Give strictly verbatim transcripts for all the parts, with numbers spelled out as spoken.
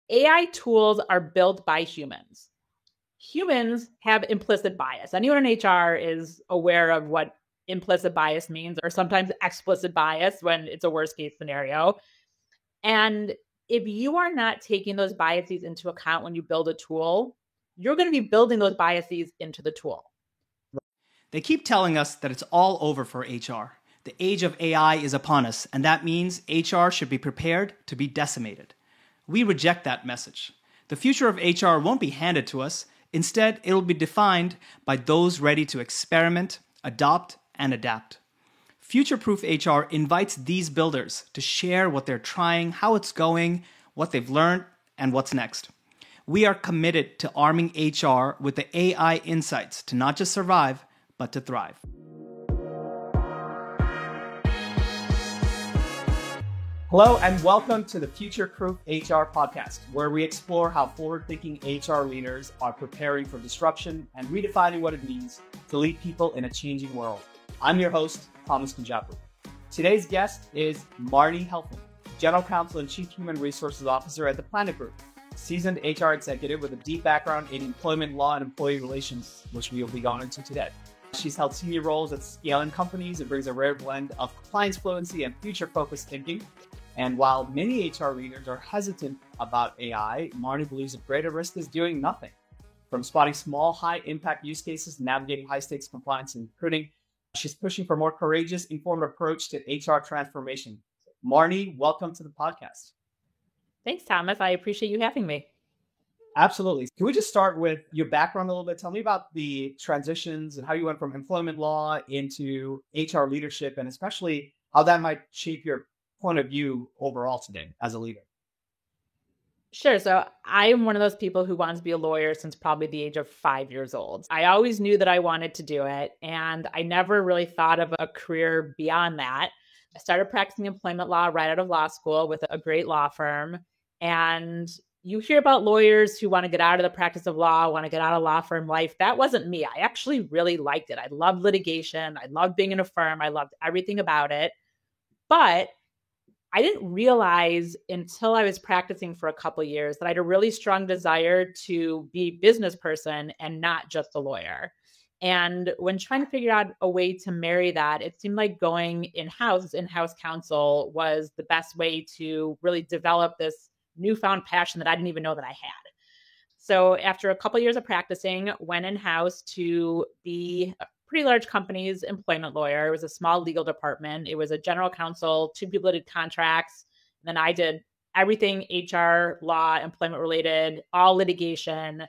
A I tools are built by humans. Humans have implicit bias. Anyone in H R is aware of what implicit bias means, or sometimes explicit bias when it's a worst case scenario. And if you are not taking those biases into account when you build a tool, you're going to be building those biases into the tool. They keep telling us that it's all over for H R. The age of A I is upon us, and that means H R should be prepared to be decimated. We reject that message. The future of H R won't be handed to us. Instead, it'll be defined by those ready to experiment, adopt, and adapt. Future-Proof H R invites these builders to share what they're trying, how it's going, what they've learned, and what's next. We are committed to arming H R with the A I insights to not just survive, but to thrive. Hello, and welcome to the Future-Proof H R podcast, where we explore how forward-thinking H R leaders are preparing for disruption and redefining what it means to lead people in a changing world. I'm your host, Thomas Kunjapu. Today's guest is Marnie Helfand, General Counsel and Chief Human Resources Officer at the Planet Group, seasoned H R executive with a deep background in employment law and employee relations, which we will be going into today. She's held senior roles at scaling companies and brings a rare blend of compliance fluency and future-focused thinking. And while many H R leaders are hesitant about A I, Marnie believes the greater risk is doing nothing. From spotting small, high-impact use cases to navigating high-stakes compliance and recruiting, she's pushing for a more courageous, informed approach to H R transformation. Marnie, welcome to the podcast. Thanks, Thomas. I appreciate you having me. Absolutely. Can we just start with your background a little bit? Tell me about the transitions and how you went from employment law into H R leadership, and especially how that might shape your point of view overall today as a leader. Sure. So I am one of those people who wants to be a lawyer since probably the age of five years old. I always knew that I wanted to do it, and I never really thought of a career beyond that. I started practicing employment law right out of law school with a great law firm. And you hear about lawyers who want to get out of the practice of law, want to get out of law firm life. That wasn't me. I actually really liked it. I loved litigation. I loved being in a firm. I loved everything about it. But I didn't realize until I was practicing for a couple of years that I had a really strong desire to be a business person and not just a lawyer. And when trying to figure out a way to marry that, it seemed like going in-house, in-house counsel was the best way to really develop this newfound passion that I didn't even know that I had. So after a couple of years of practicing, went in-house to be a pretty large company's employment lawyer. It was a small legal department. It was a general counsel, two people did contracts. And then I did everything H R, law, employment related, all litigation,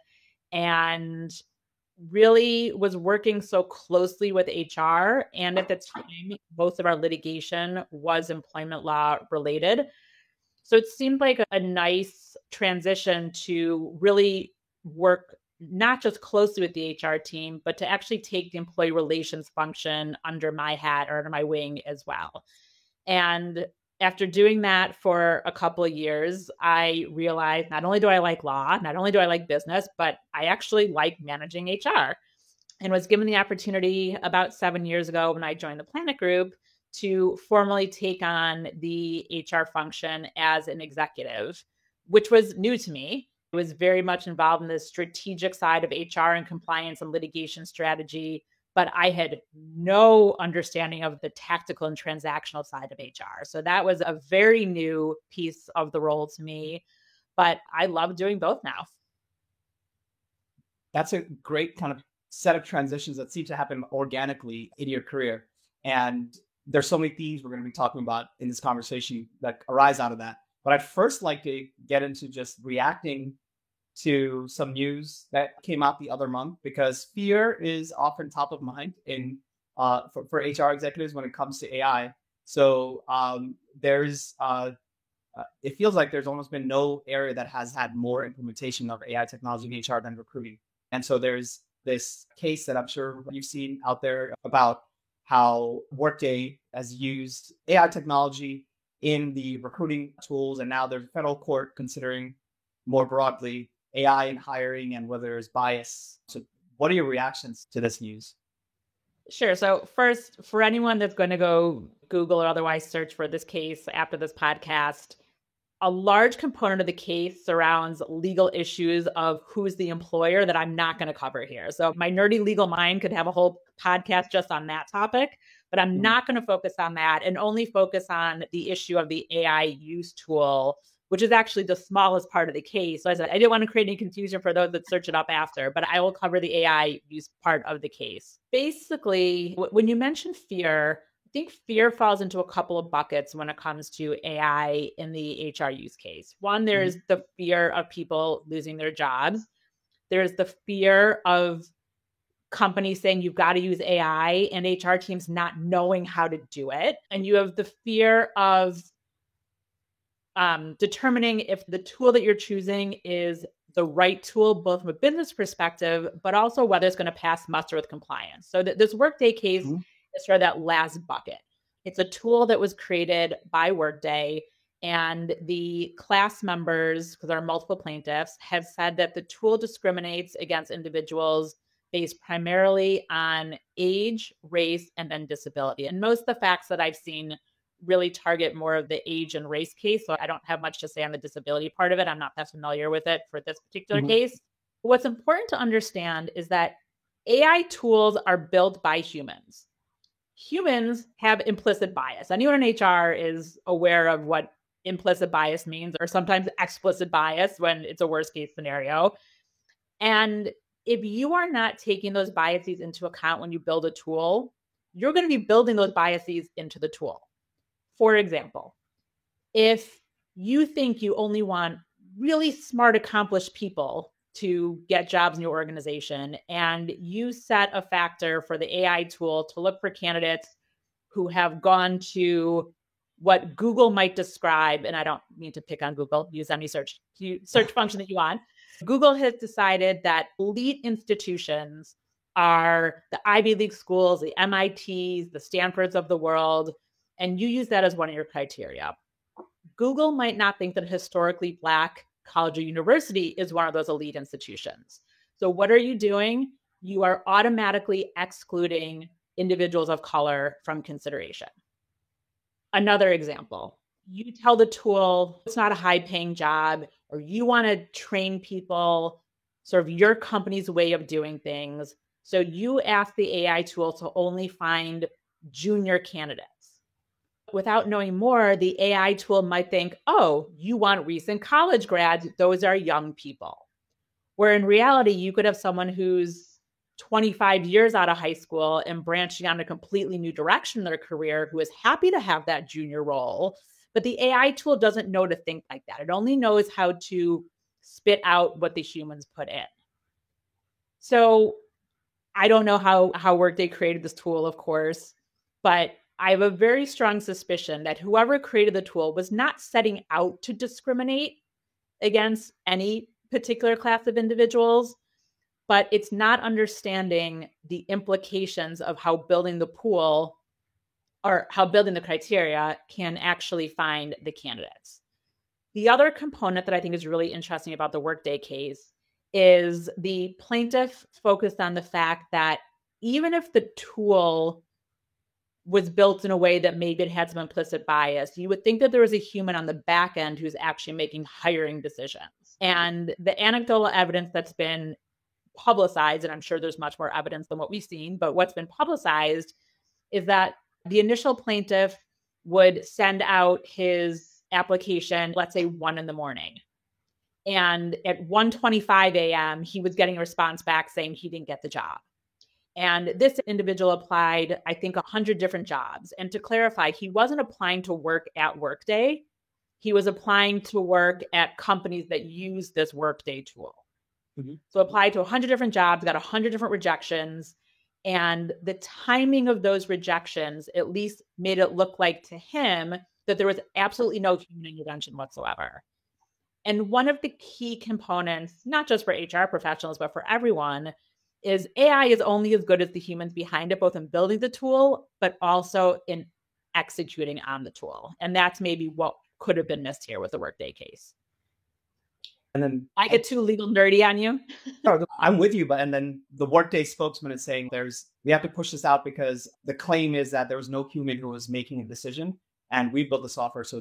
and really was working so closely with H R. And at the time, most of our litigation was employment law related. So it seemed like a nice transition to really work not just closely with the H R team, but to actually take the employee relations function under my hat or under my wing as well. And after doing that for a couple of years, I realized not only do I like law, not only do I like business, but I actually like managing H R, and was given the opportunity about seven years ago when I joined the Planet Group to formally take on the H R function as an executive, which was new to me. I was very much involved in the strategic side of H R and compliance and litigation strategy, but I had no understanding of the tactical and transactional side of H R. So that was a very new piece of the role to me, but I love doing both now. That's a great kind of set of transitions that seem to happen organically in your career. And there's so many themes we're going to be talking about in this conversation that arise out of that. But I'd first like to get into just reacting to some news that came out the other month, because fear is often top of mind in uh, for, for H R executives when it comes to A I. So um, there's, uh, uh, it feels like there's almost been no area that has had more implementation of A I technology in H R than recruiting. And so there's this case that I'm sure you've seen out there about how Workday has used A I technology in the recruiting tools, and now there's a federal court considering more broadly A I in hiring and whether there's bias. So what are your reactions to this news? Sure. So first, for anyone that's going to go Google or otherwise search for this case after this podcast, a large component of the case surrounds legal issues of who's the employer that I'm not going to cover here. So my nerdy legal mind could have a whole podcast just on that topic, but I'm not going to focus on that and only focus on the issue of the A I use tool, which is actually the smallest part of the case. So I said, I didn't want to create any confusion for those that search it up after, but I will cover the A I use part of the case. Basically, when you mention fear, I think fear falls into a couple of buckets when it comes to A I in the H R use case. One, there's mm-hmm. the fear of people losing their jobs. There's the fear of companies saying you've got to use A I and H R teams not knowing how to do it. And you have the fear of um, determining if the tool that you're choosing is the right tool, both from a business perspective, but also whether it's going to pass muster with compliance. So th- this Workday case mm-hmm. is sort of that last bucket. It's a tool that was created by Workday, and the class members, because there are multiple plaintiffs, have said that the tool discriminates against individuals based primarily on age, race, and then disability. And most of the facts that I've seen really target more of the age and race case. So I don't have much to say on the disability part of it. I'm not that familiar with it for this particular mm-hmm. case. What's important to understand is that A I tools are built by humans. Humans have implicit bias. Anyone in H R is aware of what implicit bias means, or sometimes explicit bias when it's a worst case scenario. And if you are not taking those biases into account when you build a tool, you're going to be building those biases into the tool. For example, if you think you only want really smart, accomplished people to get jobs in your organization, and you set a factor for the A I tool to look for candidates who have gone to what Google might describe, and I don't mean to pick on Google, use any search search function that you want. Google has decided that elite institutions are the Ivy League schools, the M I Ts, the Stanfords of the world, and you use that as one of your criteria. Google might not think that a historically Black college or university is one of those elite institutions. So what are you doing? You are automatically excluding individuals of color from consideration. Another example, you tell the tool it's not a high-paying job, or you want to train people sort of your company's way of doing things. So you ask the A I tool to only find junior candidates. Without knowing more, the A I tool might think, oh, you want recent college grads. Those are young people. Where in reality, you could have someone who's twenty-five years out of high school and branching on a completely new direction in their career, who is happy to have that junior role. But the A I tool doesn't know to think like that. It only knows how to spit out what the humans put in. So I don't know how, how Workday created this tool, of course, but I have a very strong suspicion that whoever created the tool was not setting out to discriminate against any particular class of individuals, but it's not understanding the implications of how building the pool or how building the criteria can actually find the candidates. The other component that I think is really interesting about the Workday case is the plaintiff focused on the fact that even if the tool was built in a way that maybe it had some implicit bias, you would think that there was a human on the back end who's actually making hiring decisions. And the anecdotal evidence that's been publicized, and I'm sure there's much more evidence than what we've seen, but what's been publicized is that the initial plaintiff would send out his application, let's say one in the morning. And at one twenty-five a.m., he was getting a response back saying he didn't get the job. And this individual applied, I think, one hundred different jobs. And to clarify, he wasn't applying to work at Workday. He was applying to work at companies that use this Workday tool. Mm-hmm. So applied to one hundred different jobs, got one hundred different rejections. And the timing of those rejections at least made it look like to him that there was absolutely no human intervention whatsoever. And one of the key components, not just for H R professionals, but for everyone, is A I is only as good as the humans behind it, both in building the tool, but also in executing on the tool. And that's maybe what could have been missed here with the Workday case. And then I get too legal nerdy on you. No, I'm with you, but and then the Workday spokesman is saying there's we have to push this out because the claim is that there was no human who was making a decision, and we built the software so that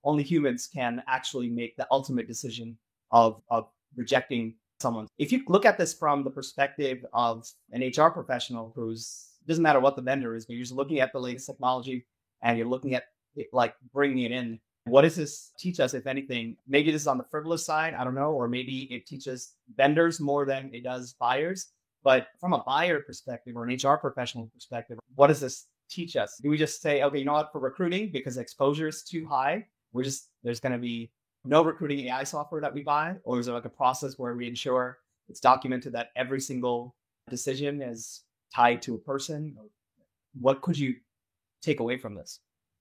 only humans can actually make the ultimate decision of, of rejecting someone. If you look at this from the perspective of an H R professional who's, doesn't matter what the vendor is, but you're just looking at the latest technology and you're looking at it, like bringing it in. What does this teach us, if anything? Maybe this is on the frivolous side, I don't know, or maybe it teaches vendors more than it does buyers. But from a buyer perspective or an H R professional perspective, what does this teach us? Do we just say, okay, you know what, for recruiting, because exposure is too high, we're just, there's going to be no recruiting A I software that we buy? Or is there like a process where we ensure it's documented that every single decision is tied to a person? What could you take away from this?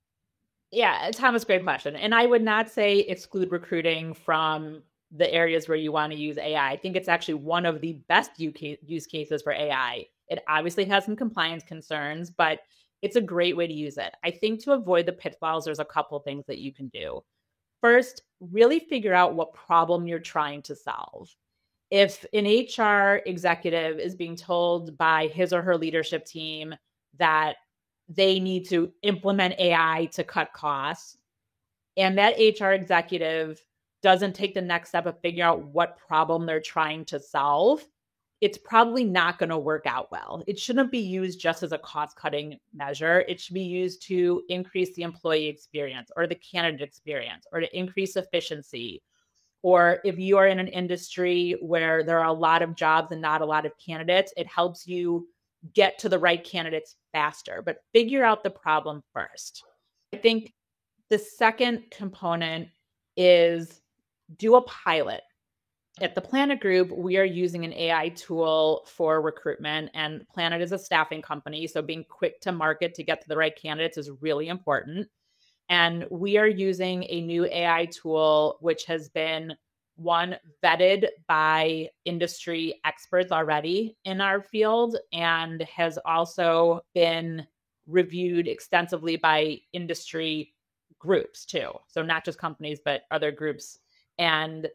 Yeah, Thomas, great question. And I would not say exclude recruiting from the areas where you want to use A I. I think it's actually one of the best use cases for A I. It obviously has some compliance concerns, but it's a great way to use it. I think to avoid the pitfalls, there's a couple things that you can do. First, really figure out what problem you're trying to solve. If an H R executive is being told by his or her leadership team that they need to implement A I to cut costs, and that H R executive doesn't take the next step of figuring out what problem they're trying to solve, it's probably not going to work out well. It shouldn't be used just as a cost-cutting measure. It should be used to increase the employee experience or the candidate experience or to increase efficiency. Or if you are in an industry where there are a lot of jobs and not a lot of candidates, it helps you get to the right candidates faster, but figure out the problem first. I think the second component is do a pilot. At the Planet Group, we are using an A I tool for recruitment, and Planet is a staffing company, so being quick to market to get to the right candidates is really important. And we are using a new A I tool, which has been one, vetted by industry experts already in our field, and has also been reviewed extensively by industry groups too. So not just companies, but other groups. And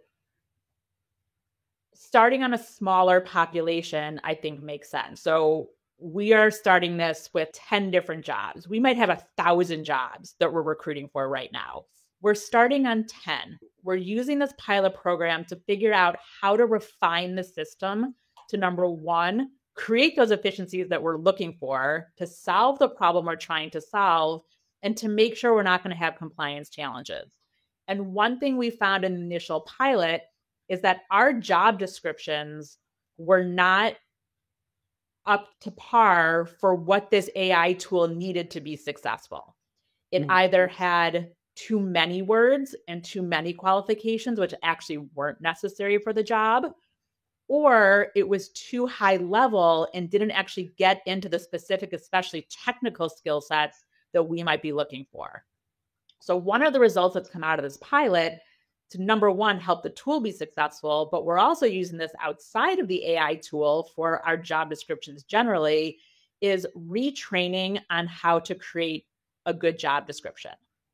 starting on a smaller population, I think makes sense. So we are starting this with ten different jobs. We might have a thousand jobs that we're recruiting for right now. We're starting on ten. We're using this pilot program to figure out how to refine the system to, number one, create those efficiencies that we're looking for, to solve the problem we're trying to solve, and to make sure we're not going to have compliance challenges. And one thing we found in the initial pilot is that our job descriptions were not up to par for what this A I tool needed to be successful. It mm-hmm. either had too many words and too many qualifications, which actually weren't necessary for the job, or it was too high level and didn't actually get into the specific, especially technical skill sets that we might be looking for. So one of the results that's come out of this pilot to, number one, help the tool be successful, but we're also using this outside of the A I tool for our job descriptions generally, is retraining on how to create a good job description.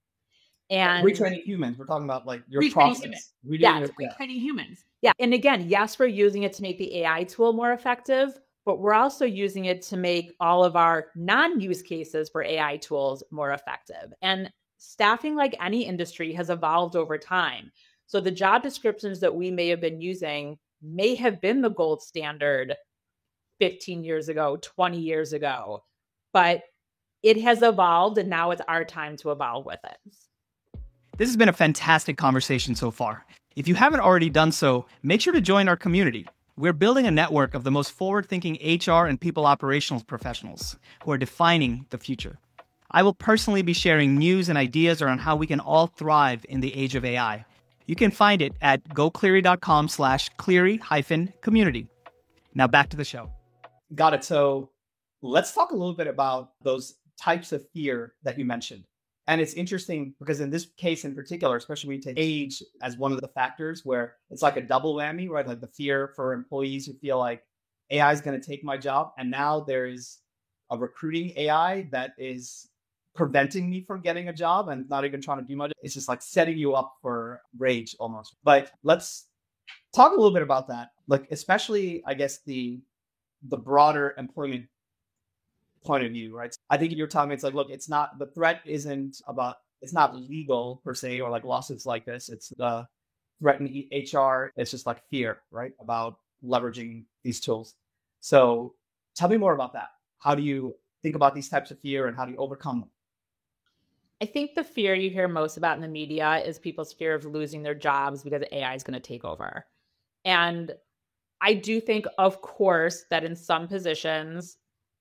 And retraining humans, we're talking about like your retraining process. Humans. Redoing Yeah, your, retraining humans. Yeah. And again, yes, we're using it to make the A I tool more effective, but we're also using it to make all of our non-use cases for A I tools more effective. And staffing, like any industry, has evolved over time. So the job descriptions that we may have been using may have been the gold standard fifteen years ago, twenty years ago, but it has evolved, and now it's our time to evolve with it. This has been a fantastic conversation so far. If you haven't already done so, make sure to join our community. We're building a network of the most forward-thinking H R and people operations professionals who are defining the future. I will personally be sharing news and ideas around how we can all thrive in the age of A I. You can find it at gocleary.com slash Cleary hyphen community. Now back to the show. Got it. So let's talk a little bit about those types of fear that you mentioned. And it's interesting because in this case in particular, especially when you take age as one of the factors where it's like a double whammy, right? Like the fear for employees who feel like A I is going to take my job. And now there is a recruiting A I that is preventing me from getting a job and not even trying to do much. It's just like setting you up for rage almost. But let's talk a little bit about that. Like, especially, I guess, the the broader employment point of view, right? I think you're telling me it's like, look, it's not, the threat isn't about it's not legal per se, or like lawsuits like this. It's the threatened H R. It's just like fear, right? About leveraging these tools. So tell me more about that. How do you think about these types of fear and how do you overcome them? I think the fear you hear most about in the media is people's fear of losing their jobs because A I is going to take over. And I do think, of course, that in some positions,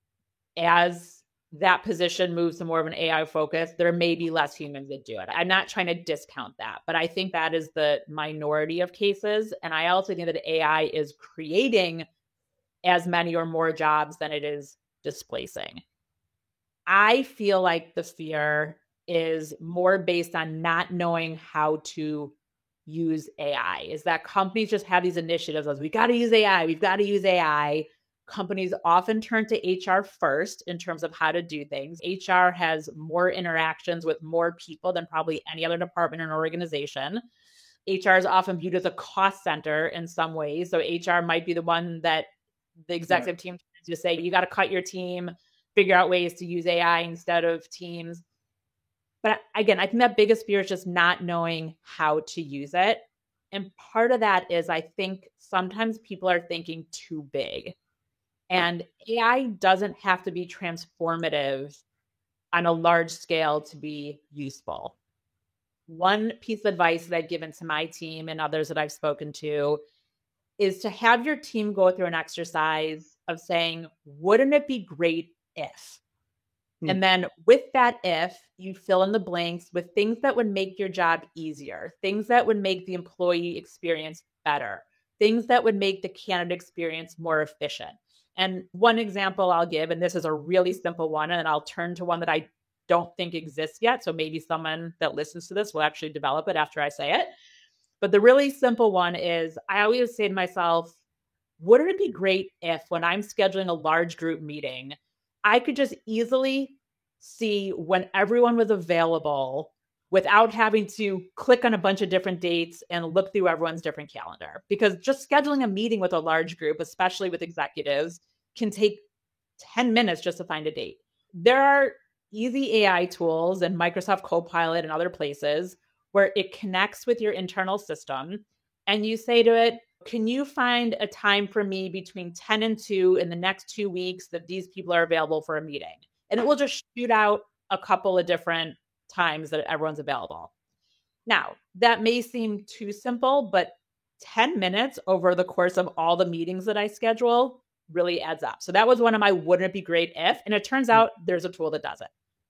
as that position moves to more of an A I focus, there may be less humans that do it. I'm not trying to discount that, but I think that is the minority of cases. And I also think that A I is creating as many or more jobs than it is displacing. I feel like the fear is more based on not knowing how to use A I. Is that companies just have these initiatives as we got to use A I, we've got to use A I. Companies often turn to H R first in terms of how to do things. H R has more interactions with more people than probably any other department or organization. H R is often viewed as a cost center in some ways. So H R might be the one that the executive team turns to say, you got to cut your team, figure out ways to use A I instead of teams. But again, I think that biggest fear is just not knowing how to use it. And part of that is I think sometimes people are thinking too big. And A I doesn't have to be transformative on a large scale to be useful. One piece of advice that I've given to my team and others that I've spoken to is to have your team go through an exercise of saying, wouldn't it be great if? And then with that if, you fill in the blanks with things that would make your job easier, things that would make the employee experience better, things that would make the candidate experience more efficient. And one example I'll give, and this is a really simple one, and I'll turn to one that I don't think exists yet. So maybe someone that listens to this will actually develop it after I say it. But the really simple one is I always say to myself, wouldn't it be great if when I'm scheduling a large group meeting, I could just easily see when everyone was available without having to click on a bunch of different dates and look through everyone's different calendar. Because just scheduling a meeting with a large group, especially with executives, can take ten minutes just to find a date. There are easy A I tools and Microsoft Copilot and other places where it connects with your internal system and you say to it, can you find a time for me between ten and two in the next two weeks that these people are available for a meeting? And it will just shoot out a couple of different times that everyone's available. Now, that may seem too simple, but ten minutes over the course of all the meetings that I schedule really adds up. So that was one of my wouldn't it be great if, and it turns out there's a tool that does it.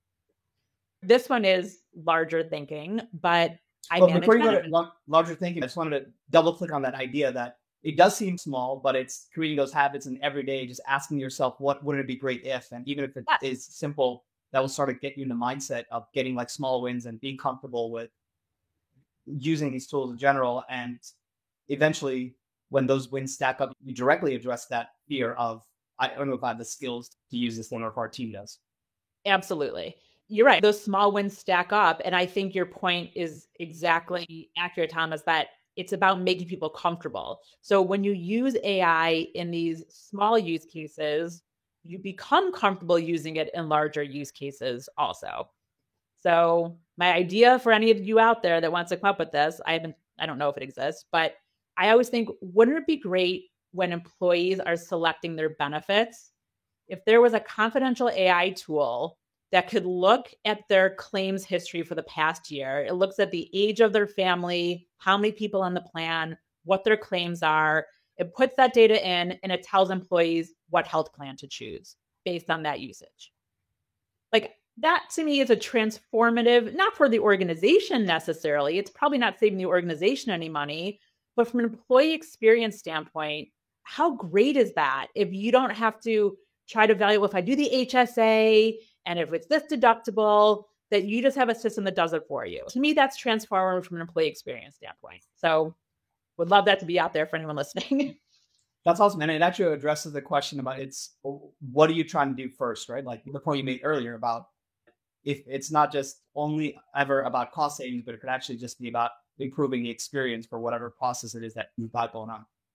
This one is larger thinking, but I well, manage before you go management. to larger thinking, I just wanted to double click on that idea that it does seem small, but it's creating those habits and every day just asking yourself, what wouldn't it be great if? And even if it Yes. is simple, that will sort of get you in the mindset of getting like small wins and being comfortable with using these tools in general. And eventually, when those wins stack up, you directly address that fear of, I don't know if I have the skills to use this thing or if our team does. Absolutely. You're right. Those small wins stack up. And I think your point is exactly accurate, Thomas, that it's about making people comfortable. So when you use A I in these small use cases, you become comfortable using it in larger use cases also. So my idea for any of you out there that wants to come up with this, I haven't, I don't know if it exists, but I always think, wouldn't it be great when employees are selecting their benefits, if there was a confidential A I tool that could look at their claims history for the past year. It looks at the age of their family, how many people on the plan, what their claims are. It puts that data in and it tells employees what health plan to choose based on that usage. Like that to me is a transformative, not for the organization necessarily. It's probably not saving the organization any money, but from an employee experience standpoint, how great is that if you don't have to try to evaluate, well, if I do the H S A, and if it's this deductible, that you just have a system that does it for you. To me, that's transformative from an employee experience standpoint. So would love that to be out there for anyone listening. That's awesome. And it actually addresses the question about it's, what are you trying to do first, right? Like the point you made earlier about if it's not just only ever about cost savings, but it could actually just be about improving the experience for whatever process it is that you've got going on.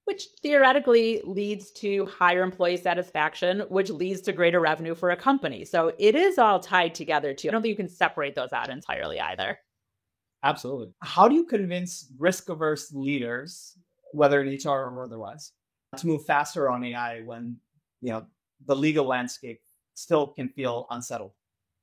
which theoretically leads to higher employee satisfaction, which leads to greater revenue for a company. So it is all tied together too. I don't think you can separate those out entirely either. Absolutely. How do you convince risk-averse leaders, whether in H R or otherwise, to move faster on A I when, you know, the legal landscape still can feel unsettled?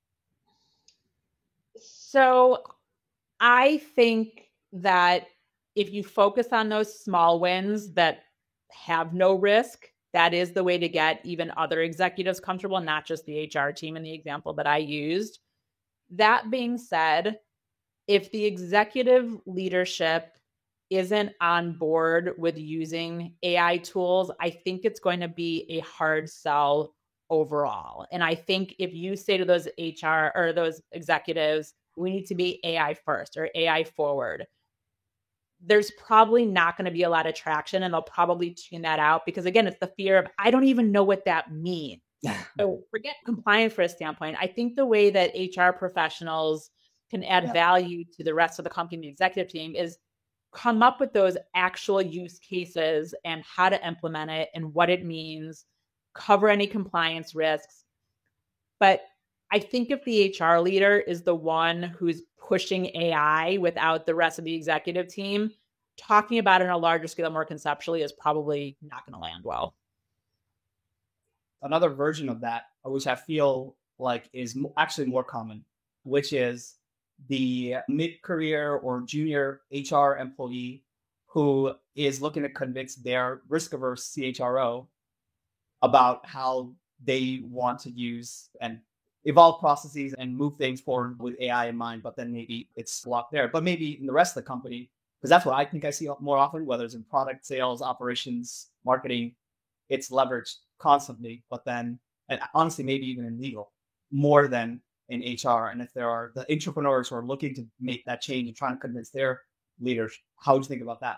So I think that if you focus on those small wins that have no risk, that is the way to get even other executives comfortable, not just the H R team in the example that I used. That being said, if the executive leadership isn't on board with using A I tools, I think it's going to be a hard sell overall. And I think if you say to those H R or those executives, we need to be A I first or A I forward, there's probably not going to be a lot of traction, and they'll probably tune that out because, again, it's the fear of, I don't even know what that means. So forget compliance for a standpoint. I think the way that H R professionals can add yeah. value to the rest of the company, the executive team, is come up with those actual use cases and how to implement it and what it means, cover any compliance risks. But I think if the H R leader is the one who's pushing A I without the rest of the executive team, talking about it on a larger scale more conceptually is probably not going to land well. Another version of that, which I feel like is actually more common, which is the mid-career or junior H R employee who is looking to convince their risk-averse C H R O about how they want to use and evolve processes and move things forward with A I in mind, but then maybe it's locked there. But maybe in the rest of the company, because that's what I think I see more often, whether it's in product, sales, operations, marketing, it's leveraged constantly, but then, and honestly, maybe even in legal, more than in H R. And if there are the entrepreneurs who are looking to make that change and trying to convince their leaders, how would you think about that?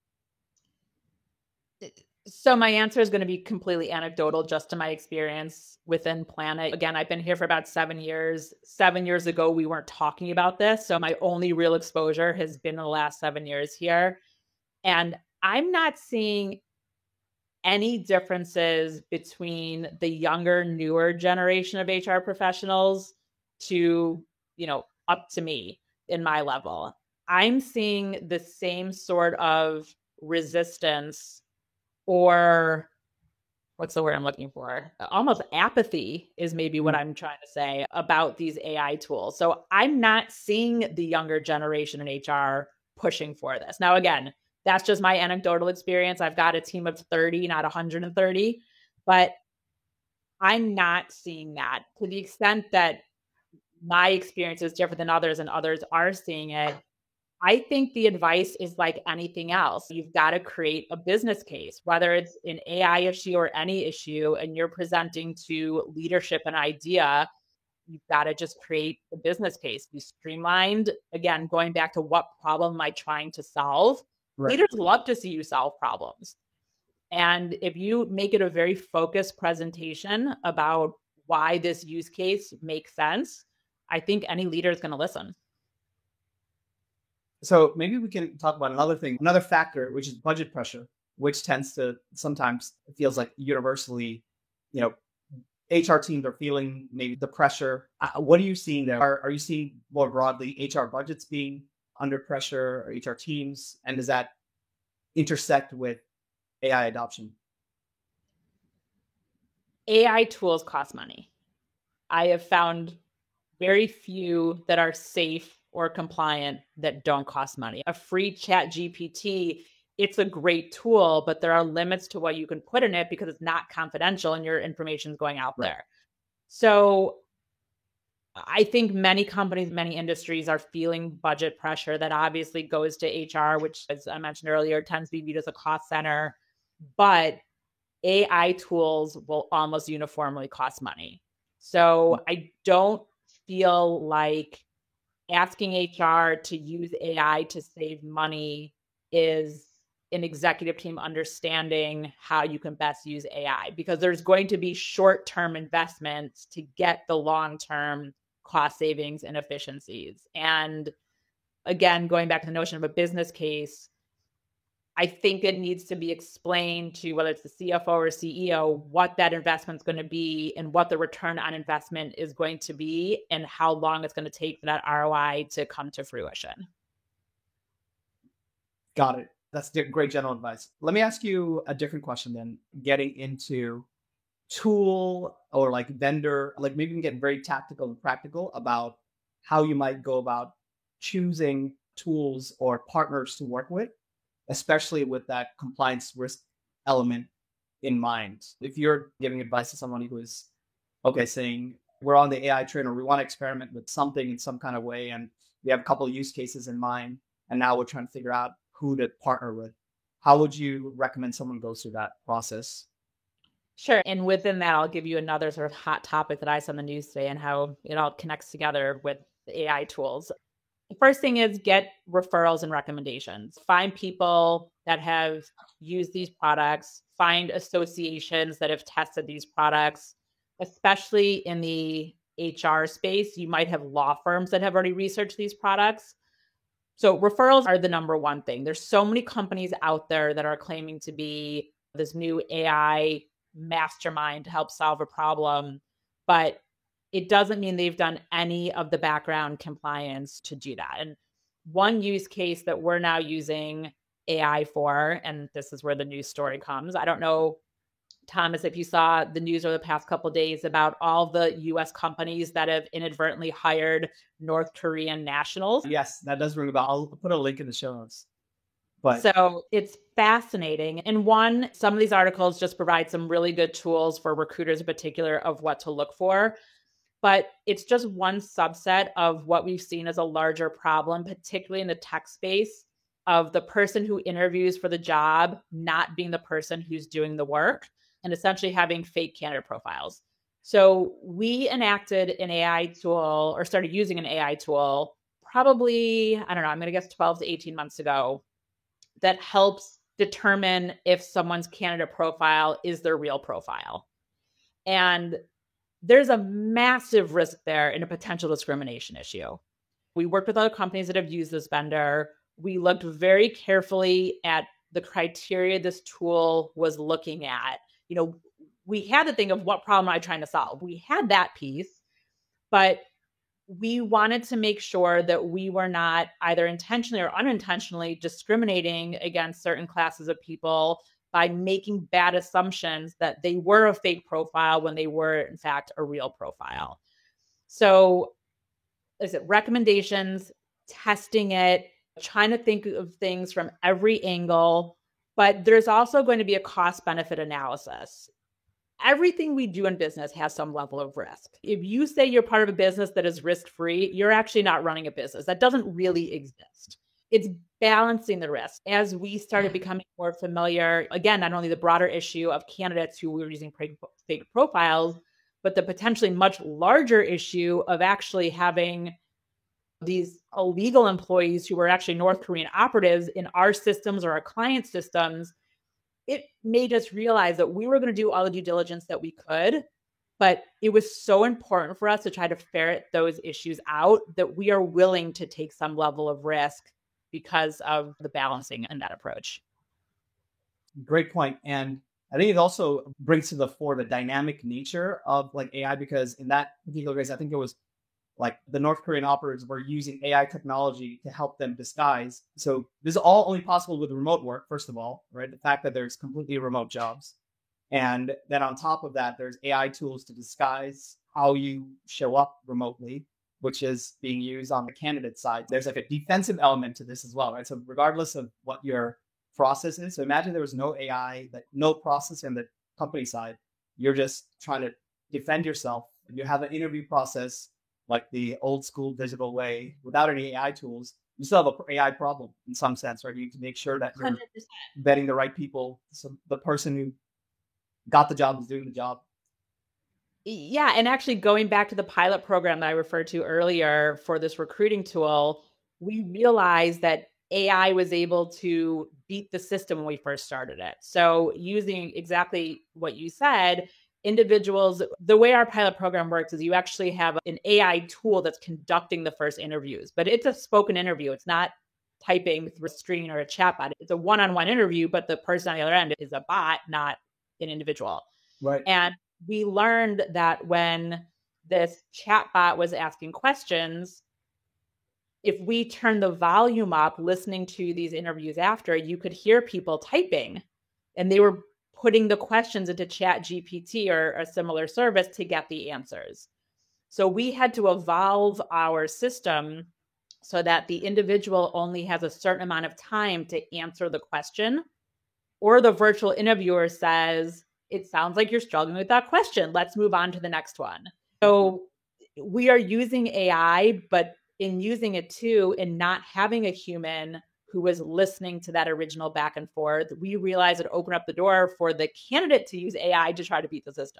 So my answer is going to be completely anecdotal, just to my experience within Planet. Again, I've been here for about seven years. Seven years ago, we weren't talking about this. So my only real exposure has been in the last seven years here. And I'm not seeing any differences between the younger, newer generation of H R professionals to, you know, up to me in my level. I'm seeing the same sort of resistance, or what's the word I'm looking for? Almost apathy is maybe what I'm trying to say about these A I tools. So I'm not seeing the younger generation in H R pushing for this. Now, again, that's just my anecdotal experience. I've got a team of thirty, not one hundred thirty, but I'm not seeing that. To the extent that my experience is different than others and others are seeing it, I think the advice is like anything else. You've got to create a business case, whether it's an A I issue or any issue, and you're presenting to leadership an idea, you've got to just create a business case. Be streamlined. Again, going back to what problem am I trying to solve? Right. Leaders love to see you solve problems. And if you make it a very focused presentation about why this use case makes sense, I think any leader is going to listen. So maybe we can talk about another thing, another factor, which is budget pressure, which tends to sometimes it feels like universally, you know, H R teams are feeling maybe the pressure. Uh, what are you seeing there? Are, are you seeing more broadly H R budgets being under pressure, or H R teams? And does that intersect with A I adoption? A I tools cost money. I have found very few that are safe or compliant that don't cost money. A free Chat G P T, it's a great tool, but there are limits to what you can put in it because it's not confidential and your information is going out right there. So I think many companies, many industries are feeling budget pressure that obviously goes to H R, which, as I mentioned earlier, tends to be viewed as a cost center. But A I tools will almost uniformly cost money. So I don't feel like asking H R to use A I to save money is an executive team understanding how you can best use A I, because there's going to be short-term investments to get the long-term cost savings and efficiencies. And again, going back to the notion of a business case, I think it needs to be explained to whether it's the C F O or C E O what that investment's going to be and what the return on investment is going to be and how long it's going to take for that R O I to come to fruition. Got it. That's great general advice. Let me ask you a different question then, getting into tool or like vendor, like maybe we can get very tactical and practical about how you might go about choosing tools or partners to work with, especially with that compliance risk element in mind. If you're giving advice to somebody who is, okay, saying we're on the A I train or we want to experiment with something in some kind of way, and we have a couple of use cases in mind, and now we're trying to figure out who to partner with, how would you recommend someone goes through that process? Sure. And within that, I'll give you another sort of hot topic that I saw on the news today and how it all connects together with the A I tools. The first thing is get referrals and recommendations. Find people that have used these products, find associations that have tested these products, especially in the H R space. You might have law firms that have already researched these products. So referrals are the number one thing. There's so many companies out there that are claiming to be this new A I mastermind to help solve a problem, but it doesn't mean they've done any of the background compliance to do that. And one use case that we're now using A I for, and this is where the news story comes. I don't know, Thomas, if you saw the news over the past couple of days about all the U S companies that have inadvertently hired North Korean nationals. Yes, that does ring a bell. I'll put a link in the show notes. But so it's fascinating. And one, some of these articles just provide some really good tools for recruiters in particular of what to look for. But it's just one subset of what we've seen as a larger problem, particularly in the tech space, of the person who interviews for the job not being the person who's doing the work and essentially having fake candidate profiles. So we enacted an A I tool or started using an A I tool probably, I don't know, I'm going to guess twelve to eighteen months ago that helps determine if someone's candidate profile is their real profile. And there's a massive risk there in a potential discrimination issue. We worked with other companies that have used this vendor. We looked very carefully at the criteria this tool was looking at. You know, we had to think of what problem am I trying to solve? We had that piece, but we wanted to make sure that we were not either intentionally or unintentionally discriminating against certain classes of people by making bad assumptions that they were a fake profile when they were, in fact, a real profile. So, is it recommendations, testing it, trying to think of things from every angle, but there's also going to be a cost-benefit analysis. Everything we do in business has some level of risk. If you say you're part of a business that is risk-free, you're actually not running a business. That doesn't really exist. It's balancing the risk. As we started becoming more familiar, again, not only the broader issue of candidates who were using fake profiles, but the potentially much larger issue of actually having these illegal employees who were actually North Korean operatives in our systems or our client systems, it made us realize that we were going to do all the due diligence that we could, but it was so important for us to try to ferret those issues out that we are willing to take some level of risk because of the balancing in that approach. Great point. And I think it also brings to the fore the dynamic nature of like A I, because in that particular case, I think it was like the North Korean operatives were using A I technology to help them disguise. So this is all only possible with remote work, first of all, right? The fact that there's completely remote jobs. And then on top of that, there's A I tools to disguise how you show up remotely, which is being used on the candidate side. There's like a defensive element to this as well, right? So regardless of what your process is, so imagine there was no A I, like no process in the company side. You're just trying to defend yourself. You have an interview process like the old school digital way without any A I tools. You still have an A I problem in some sense, right? You need to make sure that you're one hundred percent vetting the right people. So the person who got the job is doing the job. Yeah. And actually going back to the pilot program that I referred to earlier for this recruiting tool, we realized that A I was able to beat the system when we first started it. So using exactly what you said, individuals, the way our pilot program works is you actually have an A I tool that's conducting the first interviews, but it's a spoken interview. It's not typing through a screen or a chatbot. It's a one-on-one interview, but the person on the other end is a bot, not an individual. Right. And we learned that when this chatbot was asking questions, if we turn the volume up listening to these interviews after, you could hear people typing, and they were putting the questions into Chat G P T or a similar service to get the answers. So we had to evolve our system so that the individual only has a certain amount of time to answer the question, or the virtual interviewer says, it sounds like you're struggling with that question. Let's move on to the next one. So we are using A I, but in using it too, and not having a human who was listening to that original back and forth, we realized it opened up the door for the candidate to use A I to try to beat the system.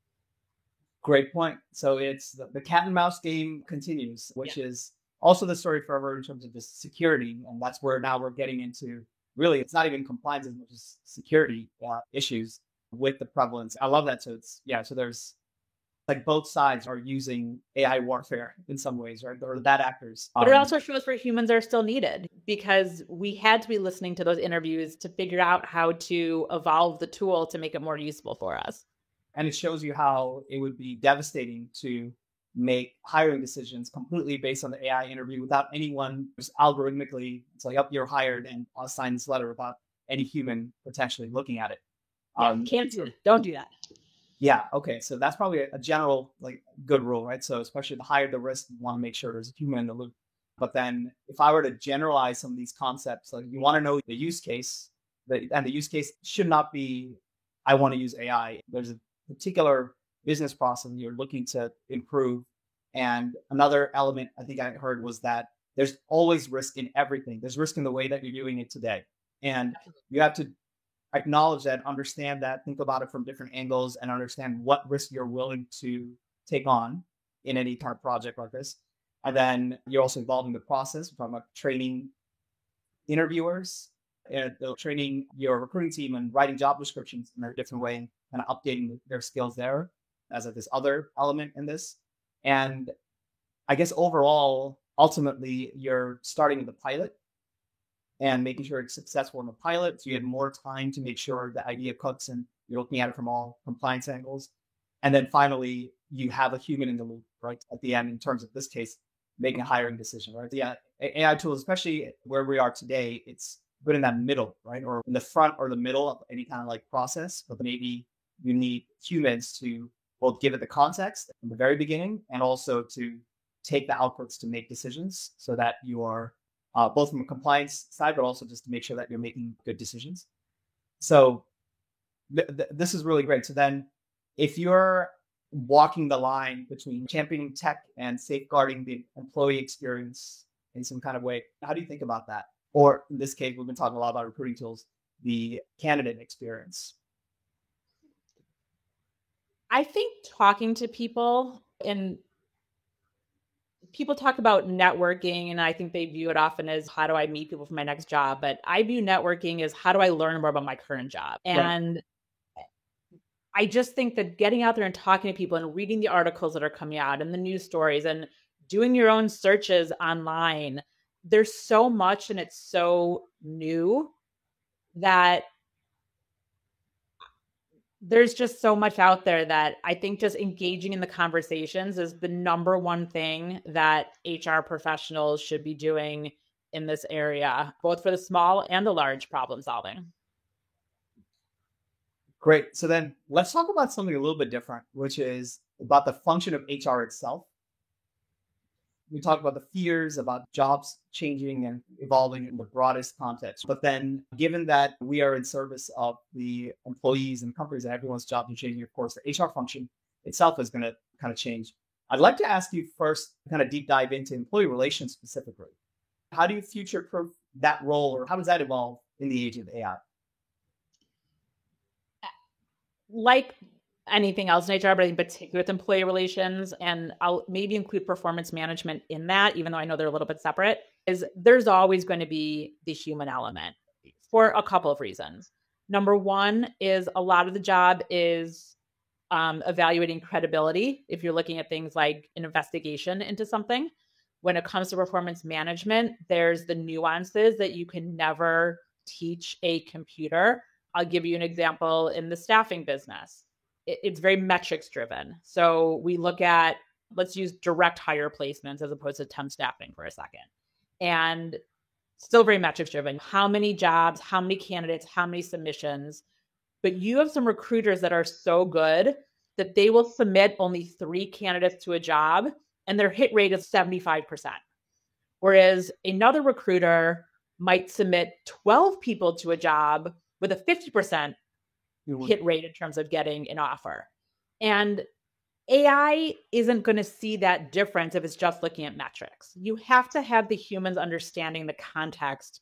Great point. So it's the, the cat and mouse game continues, which yeah. is also the story forever in terms of the security. And that's where now we're getting into, really, it's not even compliance as much as security uh, issues with the prevalence. I love that. So it's, yeah, so there's like both sides are using A I warfare in some ways, right? Or bad actors. But it also shows where humans are still needed, because we had to be listening to those interviews to figure out how to evolve the tool to make it more useful for us. And it shows you how it would be devastating to make hiring decisions completely based on the A I interview without anyone just algorithmically, it's like, up, you're hired, and I'll sign this letter without any human potentially looking at it. Yeah, um, can't do it. Don't do that. Yeah. Okay. So that's probably a, a general, like, good rule, right? So especially the higher the risk, you want to make sure there's a human in the loop. But then if I were to generalize some of these concepts, like, you want to know the use case, the, and the use case should not be, I want to use A I. There's a particular business process you're looking to improve. And another element I think I heard was that there's always risk in everything. There's risk in the way that you're doing it today. And you have to acknowledge that, understand that, think about it from different angles, and understand what risk you're willing to take on in any kind of project like this. And then you're also involved in the process. We're talking about training interviewers, and training your recruiting team, and writing job descriptions in a different way, and kind of updating their skills there as a, this other element in this. And I guess overall, ultimately, you're starting with the pilot and making sure it's successful in the pilot. So you have more time to make sure the idea cooks, and you're looking at it from all compliance angles. And then finally, you have a human in the loop, right? At the end, in terms of this case, making a hiring decision, right? Yeah, A I tools, especially where we are today, it's good in that middle, right? Or in the front or the middle of any kind of like process, but maybe you need humans to both give it the context from the very beginning, and also to take the outputs to make decisions, so that you are uh, both from a compliance side, but also just to make sure that you're making good decisions. So th- th- this is really great. So then if you're walking the line between championing tech and safeguarding the employee experience in some kind of way, how do you think about that? Or in this case, we've been talking a lot about recruiting tools, the candidate experience. I think talking to people, and people talk about networking, and I think they view it often as, how do I meet people for my next job? But I view networking as, how do I learn more about my current job? And right. I just think that getting out there and talking to people and reading the articles that are coming out and the news stories and doing your own searches online, there's so much, and it's so new that there's just so much out there that I think just engaging in the conversations is the number one thing that H R professionals should be doing in this area, both for the small and the large problem solving. Great. So then let's talk about something a little bit different, which is about the function of H R itself. We talked about the fears about jobs changing and evolving in the broadest context. But then, given that we are in service of the employees and companies, and everyone's jobs are changing, of course, the H R function itself is going to kind of change. I'd like to ask you first, kind of deep dive into employee relations specifically. How do you future-proof that role, or how does that evolve in the age of A I? Like anything else in H R, but in particular with employee relations, and I'll maybe include performance management in that, even though I know they're a little bit separate, is there's always going to be the human element for a couple of reasons. Number one is a lot of the job is um, evaluating credibility. If you're looking at things like an investigation into something, when it comes to performance management, there's the nuances that you can never teach a computer. I'll give you an example in the staffing business. It's very metrics driven. So we look at, let's use direct hire placements as opposed to temp staffing for a second. And still very metrics driven. How many jobs, how many candidates, how many submissions. But you have some recruiters that are so good that they will submit only three candidates to a job and their hit rate is seventy-five percent. Whereas another recruiter might submit twelve people to a job with a fifty percent hit rate in terms of getting an offer. And A I isn't going to see that difference if it's just looking at metrics. You have to have the humans understanding the context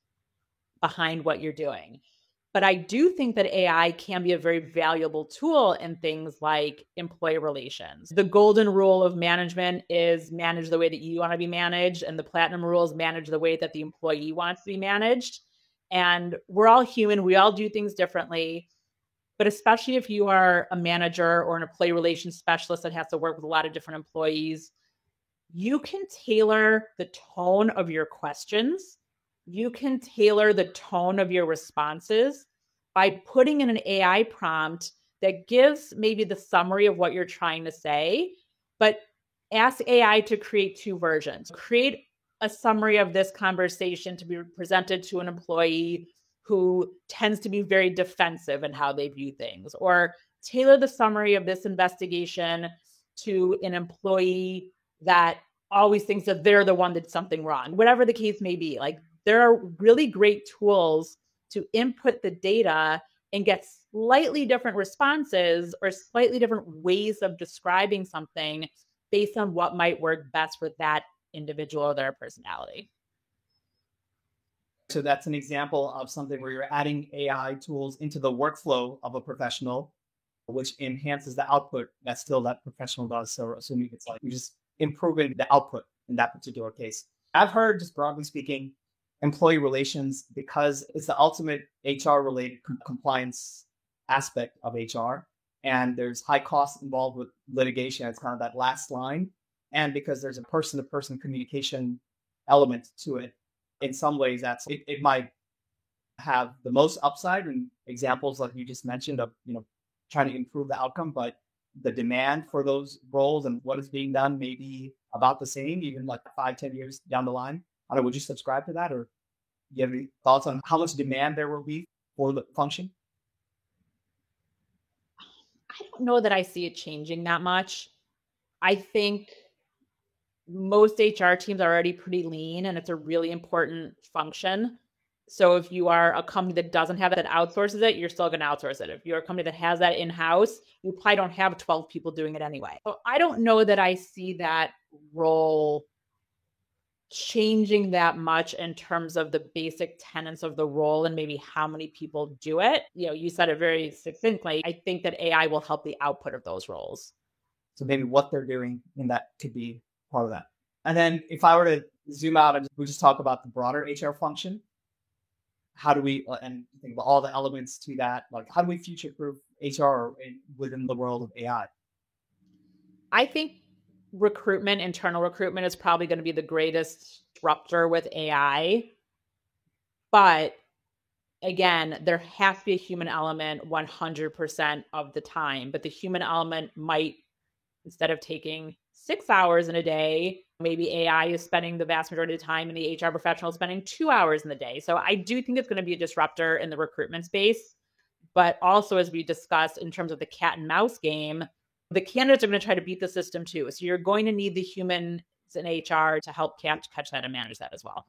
behind what you're doing. But I do think that A I can be a very valuable tool in things like employee relations. The golden rule of management is manage the way that you want to be managed, and the platinum rule is manage the way that the employee wants to be managed. And we're all human. We all do things differently. But especially if you are a manager or an employee relations specialist that has to work with a lot of different employees, you can tailor the tone of your questions. You can tailor the tone of your responses by putting in an A I prompt that gives maybe the summary of what you're trying to say, but ask A I to create two versions. Create a summary of this conversation to be presented to an employee who tends to be very defensive in how they view things, or tailor the summary of this investigation to an employee that always thinks that they're the one that did something wrong, whatever the case may be. Like, there are really great tools to input the data and get slightly different responses or slightly different ways of describing something based on what might work best for that individual or their personality. So that's an example of something where you're adding A I tools into the workflow of a professional, which enhances the output that still that professional does. So assuming it's like you're just improving the output in that particular case. I've heard, just broadly speaking, employee relations, because it's the ultimate H R related com- compliance aspect of H R. And there's high costs involved with litigation. It's kind of that last line. And because there's a person to person communication element to it, in some ways, that's it, it might have the most upside in examples like you just mentioned of, you know, trying to improve the outcome, but the demand for those roles and what is being done may be about the same, even like five, ten years down the line. I don't know, would you subscribe to that, or do you have any thoughts on how much demand there will be for the function? I don't know that I see it changing that much. I think most H R teams are already pretty lean and it's a really important function. So if you are a company that doesn't have that, that outsources it, you're still going to outsource it. If you're a company that has that in-house, you probably don't have twelve people doing it anyway. So I don't know that I see that role changing that much in terms of the basic tenets of the role and maybe how many people do it. You know, you said it very succinctly. I think that A I will help the output of those roles. So maybe what they're doing in that could be part of that. And then if I were to zoom out and we just talk about the broader H R function, how do we, and think about all the elements to that, like how do we future-proof H R within the world of A I? I think recruitment, internal recruitment is probably going to be the greatest disruptor with A I. But again, there has to be a human element one hundred percent of the time. But the human element might, instead of taking six hours in a day, maybe A I is spending the vast majority of the time and the H R professional is spending two hours in the day. So I do think it's going to be a disruptor in the recruitment space. But also, as we discussed in terms of the cat and mouse game, the candidates are going to try to beat the system too. So you're going to need the humans in H R to help catch, catch that and manage that as well.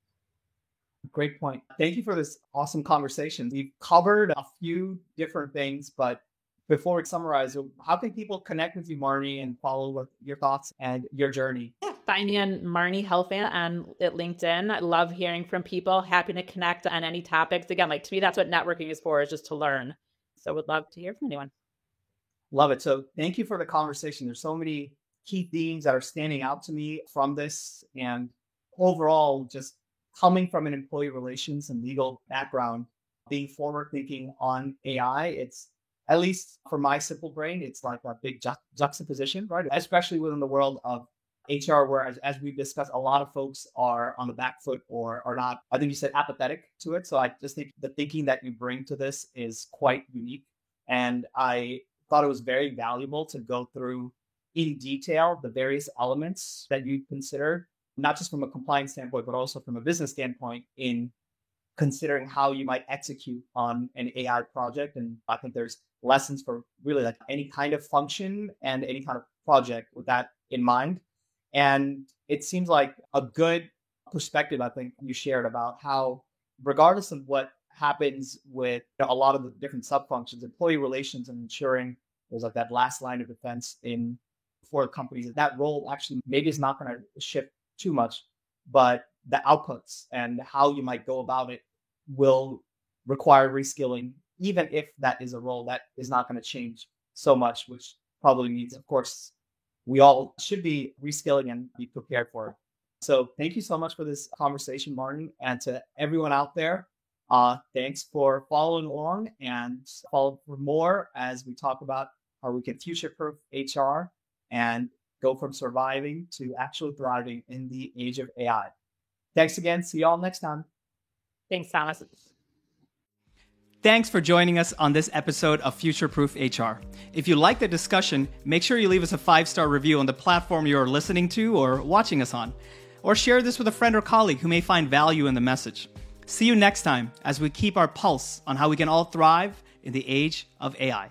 Great point. Thank you for this awesome conversation. We've covered a few different things, but before we summarize, how can people connect with you, Marnie, and follow your thoughts and your journey? Yeah, find me on Marnie Helfand and at LinkedIn. I love hearing from people. Happy to connect on any topics. Again, like to me, that's what networking is for, is just to learn. So would love to hear from anyone. Love it. So thank you for the conversation. There's so many key themes that are standing out to me from this. And overall, just coming from an employee relations and legal background, being forward thinking on A I, it's, at least for my simple brain, it's like a big ju- juxtaposition, right? Especially within the world of H R, where, as, as we've discussed, a lot of folks are on the back foot or are not, I think you said apathetic to it. So I just think the thinking that you bring to this is quite unique. And I thought it was very valuable to go through in detail the various elements that you consider, not just from a compliance standpoint, but also from a business standpoint in considering how you might execute on an A I project. And I think there's lessons for really like any kind of function and any kind of project with that in mind. And it seems like a good perspective, I think you shared about how, regardless of what happens with you know, a lot of the different sub-functions, employee relations and ensuring there's like that last line of defense in for companies, that role actually maybe is not going to shift too much, but the outputs and how you might go about it will require reskilling, even if that is a role that is not going to change so much, which probably means, of course, we all should be reskilling and be prepared for it. So thank you so much for this conversation, Martin. And to everyone out there, uh, thanks for following along and follow for more as we talk about how we can future-proof H R and go from surviving to actually thriving in the age of A I. Thanks again. See you all next time. Thanks, Thomas. Thanks for joining us on this episode of Future Proof H R. If you like the discussion, make sure you leave us a five-star review on the platform you're listening to or watching us on. Or share this with a friend or colleague who may find value in the message. See you next time as we keep our pulse on how we can all thrive in the age of A I.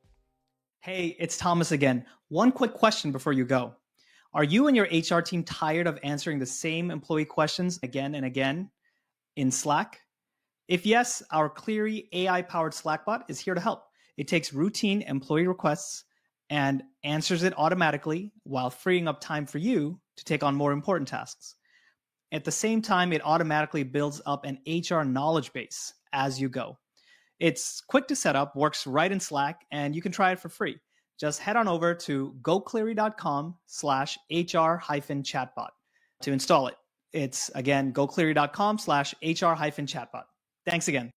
Hey, it's Thomas again. One quick question before you go. Are you and your H R team tired of answering the same employee questions again and again in Slack? If yes, our Cleary A I-powered Slack bot is here to help. It takes routine employee requests and answers it automatically while freeing up time for you to take on more important tasks. At the same time, it automatically builds up an H R knowledge base as you go. It's quick to set up, works right in Slack, and you can try it for free. Just head on over to gocleary.com slash HR hyphen chatbot to install it. It's, again, gocleary.com slash HR hyphen chatbot. Thanks again.